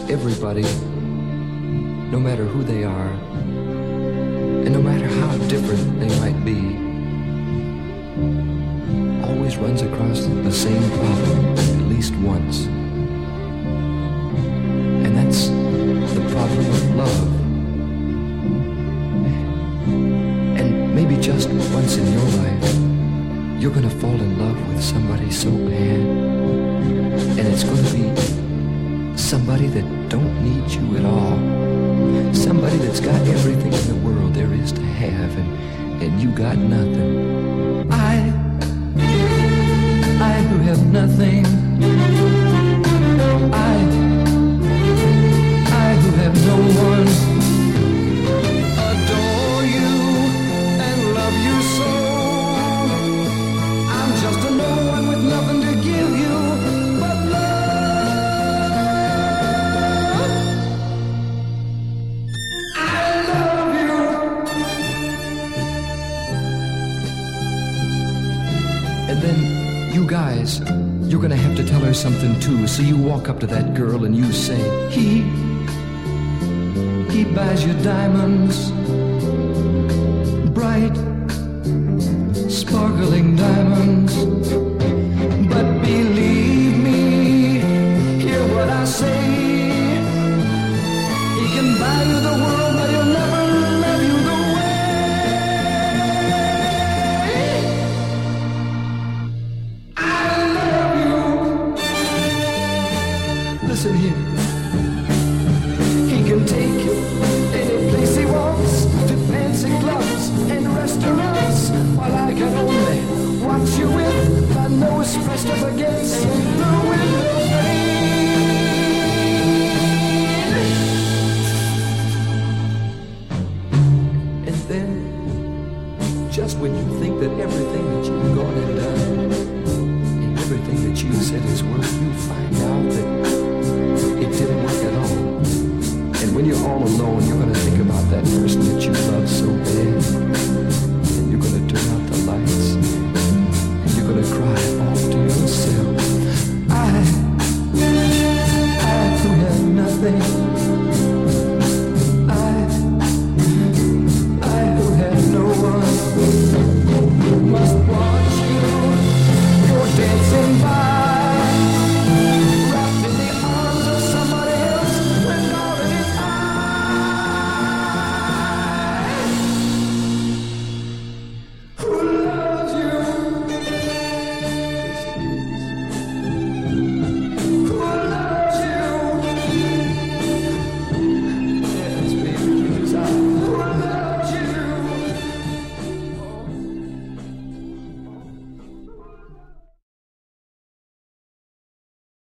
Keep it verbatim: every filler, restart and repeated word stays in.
everybody, no matter who they are, and no matter how different they might be, always runs across the same problem at least once. And that's the problem of love. And maybe just once in your life, you're gonna fall in love with somebody so bad, and it's gonna be somebody that don't need you at all. Somebody that's got everything in the world there is to have, and, and you got nothing. I, I who have nothing, I, I who have no one, adore you and love you so. I'm just a no one with nothing to give you but love. I love you. And then you guys, you're gonna have to tell her something too. So you walk up to that girl and you say, he, he buys you diamonds, bright, sparkling diamonds. But believe me, hear what I say. He can buy you the world, but he'll never love you the way I love you. Listen here. He can take you any place he wants, to fancy clubs and restaurants, while I can only watch you with my nose pressed up against the window pane. And then, just when you think that everything that you've gone and done, and everything that you've said is worth, you find